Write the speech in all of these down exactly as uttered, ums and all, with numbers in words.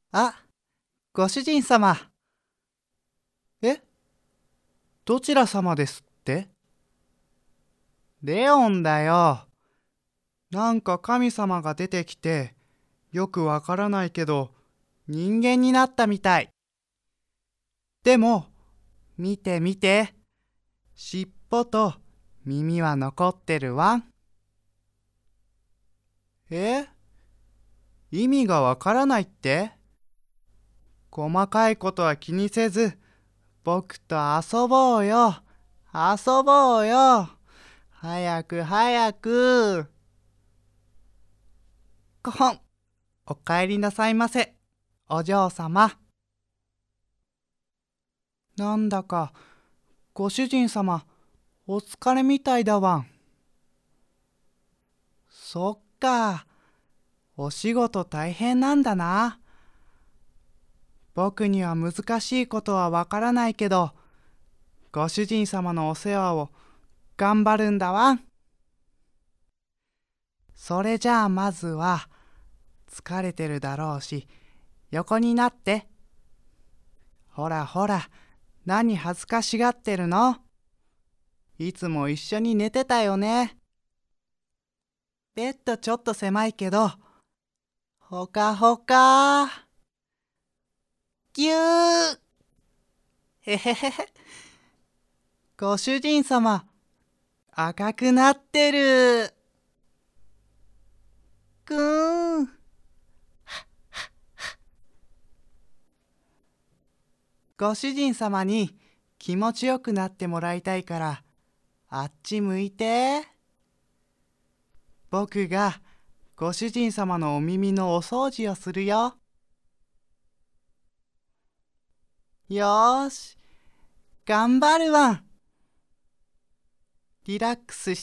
あ、ご主人様。え、どちら様ですって？レオンだよ。なんか神様が出てきて、よくわからないけど、人間になったみたい。でも、見て見て。尻尾と耳は残ってるわん。え、意味がわからないって？細かいことは気にせず、僕と遊ぼうよ。遊ぼうよ。早く早く。こほん。お帰りなさいませ、お嬢様。なんだか、ご主人様、お疲れみたいだわん。そっか、お仕事大変なんだな。僕には難しいことはわからないけど、ご主人様のお世話を頑張るんだわん。それじゃあまずは、疲れてるだろうし、横になって。ほらほら、何恥ずかしがってるの？いつも一緒に寝てたよね。ベッドちょっと狭いけど、ほかほか。ぎゅー。へへへへ。ご主人様、赤くなってる。くーん。ご主人様に気持ちよくなってもらいたいから、あっち向いて。僕がご主人様のお耳のお掃除をするよ。よーし、頑張るわん。リラックスして。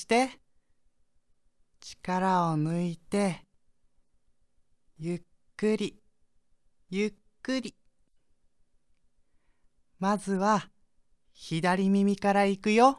力を抜いて、ゆっくり、ゆっくり。まずは、左耳から行くよ。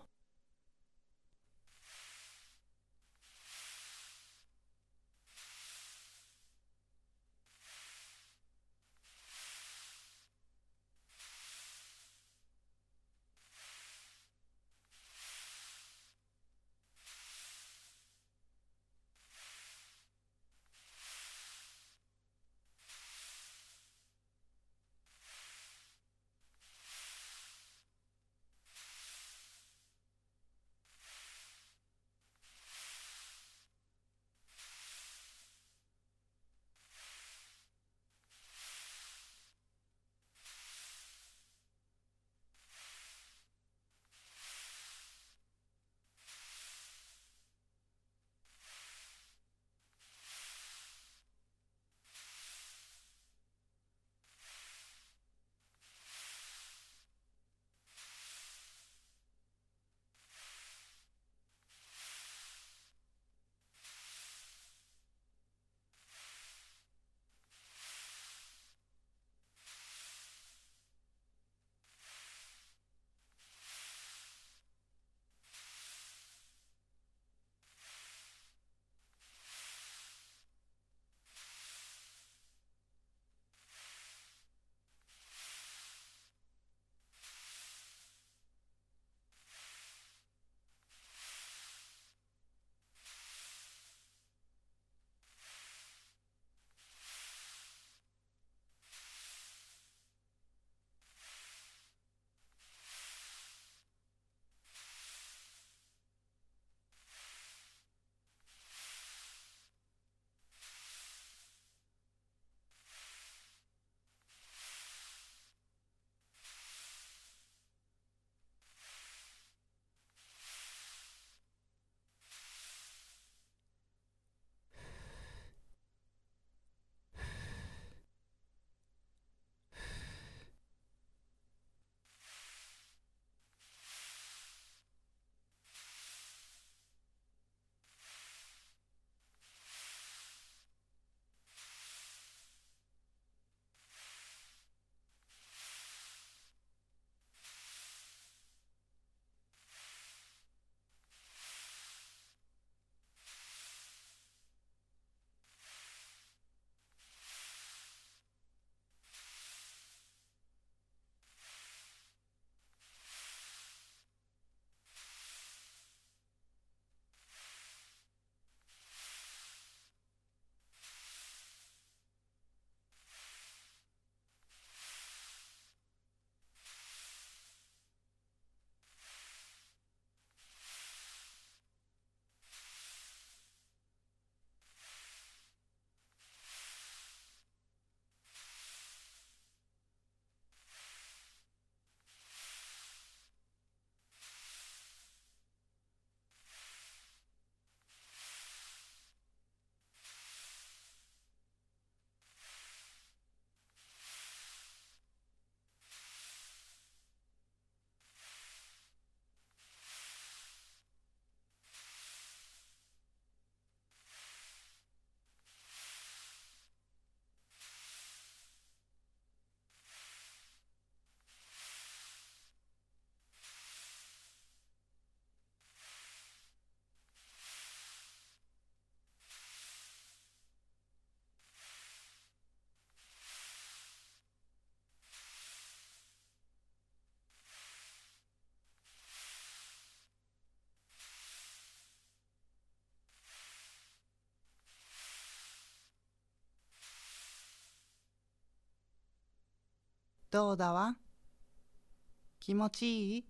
どうだわ？気持ちいい？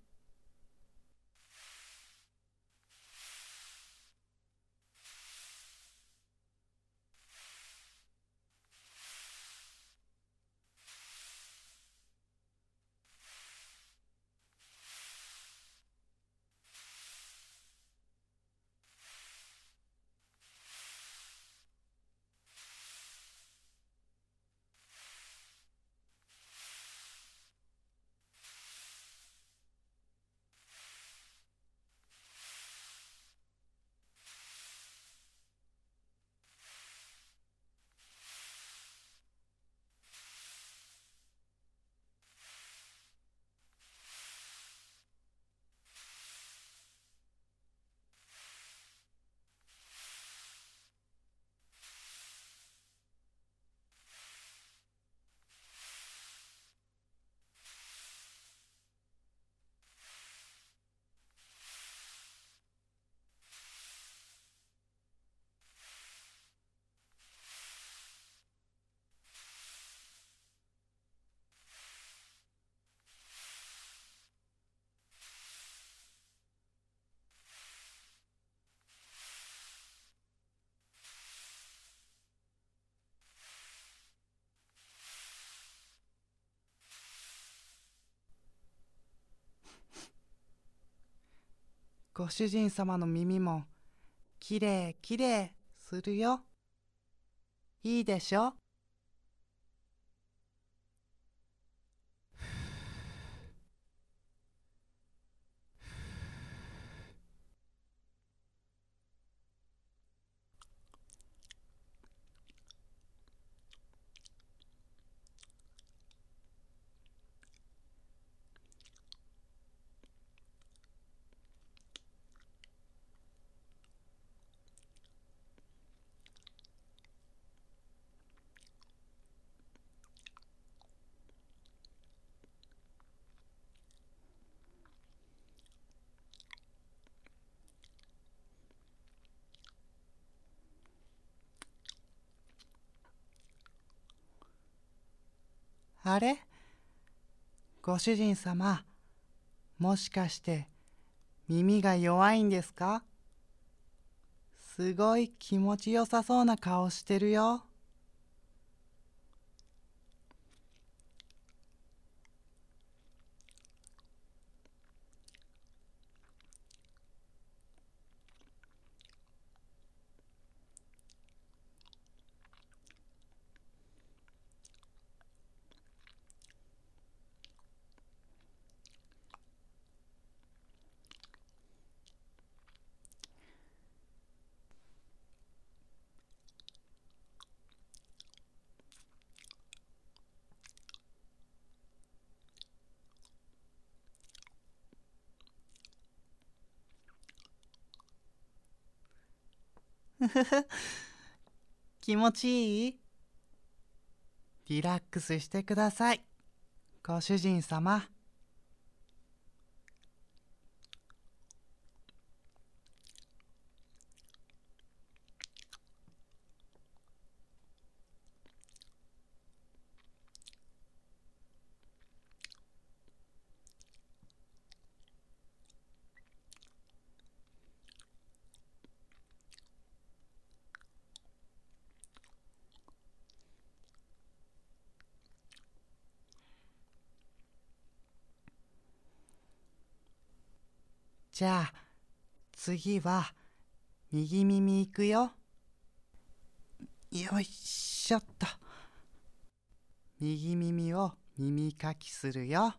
ご主人様の耳もきれいきれいするよ。いいでしょ？あれ？ご主人様、もしかして耳が弱いんですか？すごい気持ちよさそうな顔してるよ。気持ちいい？リラックスしてください、ご主人様。じゃあ次は右耳いくよ。よいしょっと。右耳を耳かきするよ。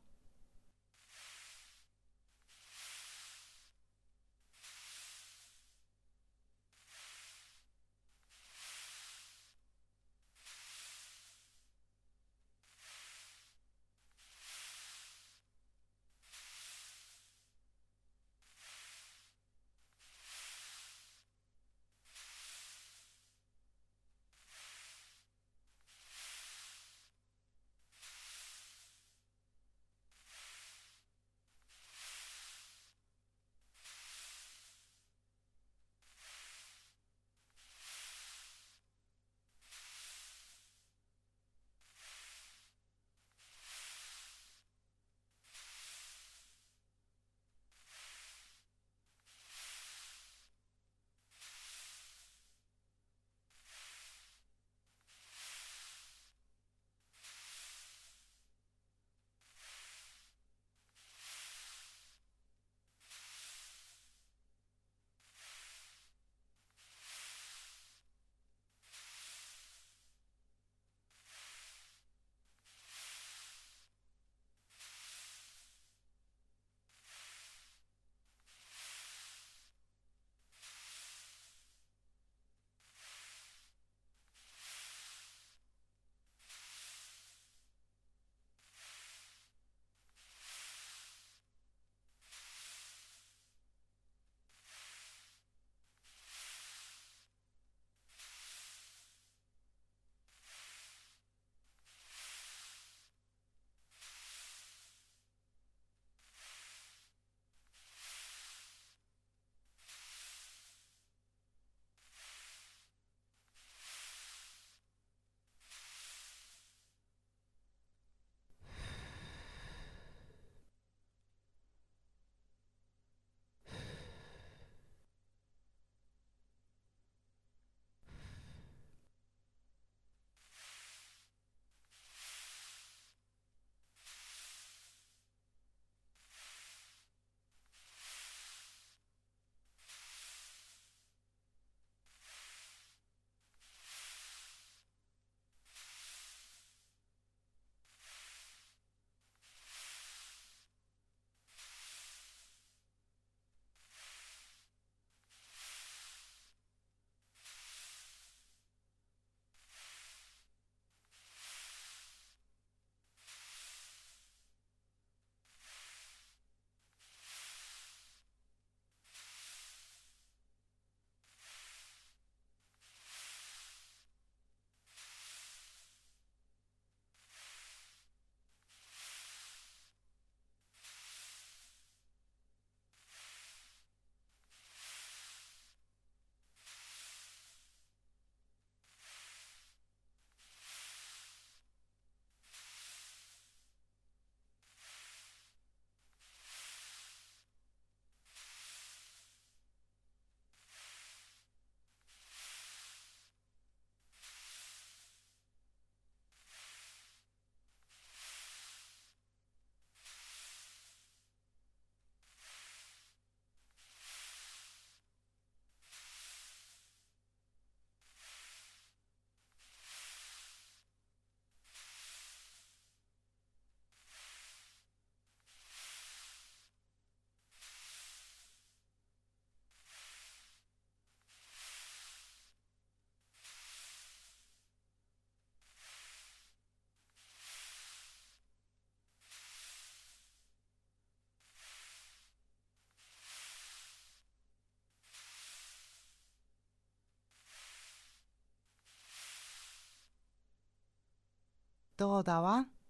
どうだわん？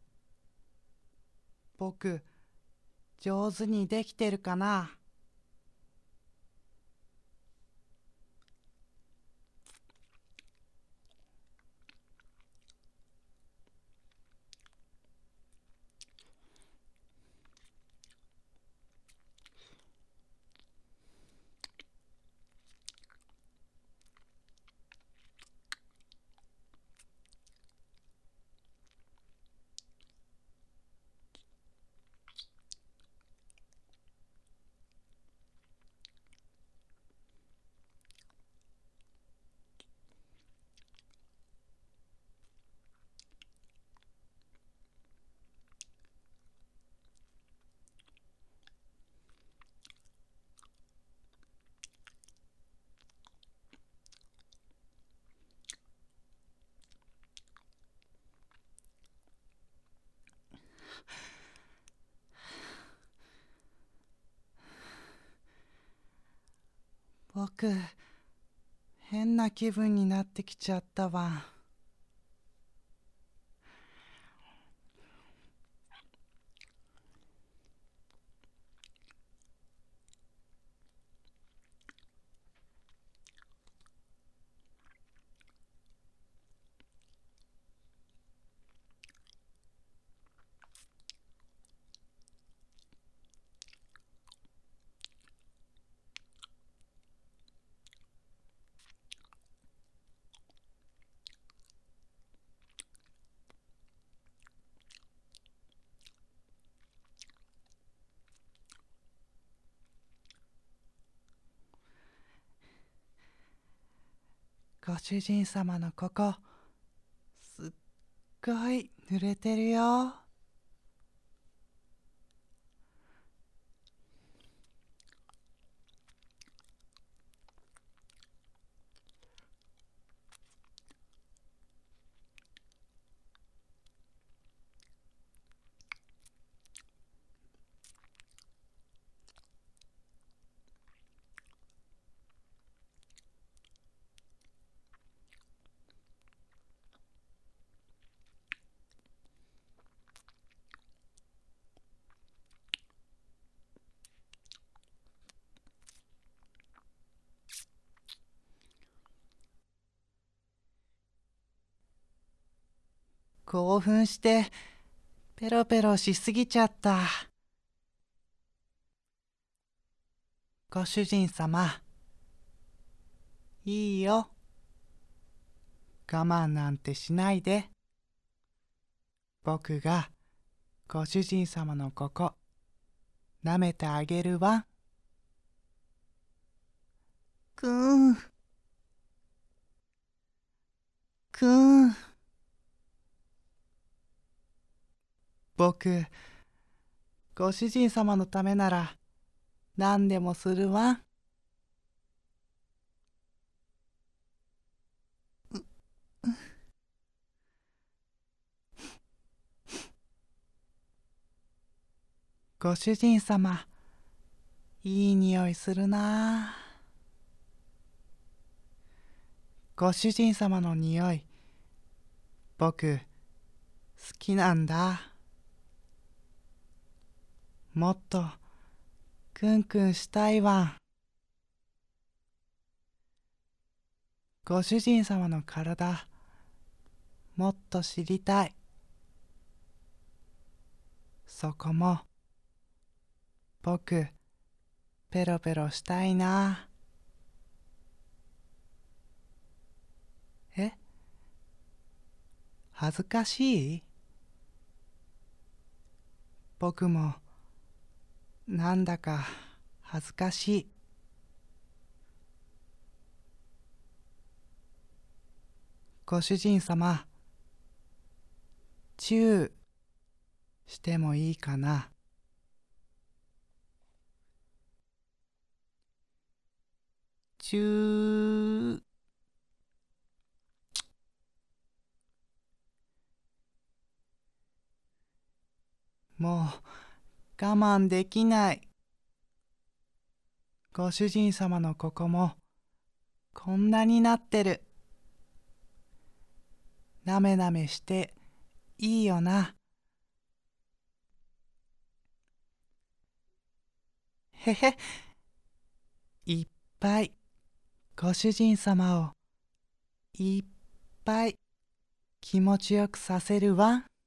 僕、上手にできてるかな？僕、変な気分になってきちゃったわ。ご主人様のここ、すっごい濡れてるよ。興奮してペロペロしすぎちゃった。ご主人様、いいよ。我慢なんてしないで。僕がご主人様のここ、舐めてあげるわ。くーん。くーん。僕、ご主人様のためなら何でもするわ。ご主人様、いい匂いするなあ。ご主人様の匂い、僕、好きなんだ。もっと、くんくんしたいわ。ご主人様の体、もっと知りたい。そこも、僕、ペロペロしたいな。え？恥ずかしい？僕も、なんだか恥ずかしい。ご主人様、チューしてもいいかな？チュー。もう我慢できない。ご主人様のここもこんなになってる。なめなめしていいよな。へへ、いっぱいご主人様をいっぱい気持ちよくさせるわん。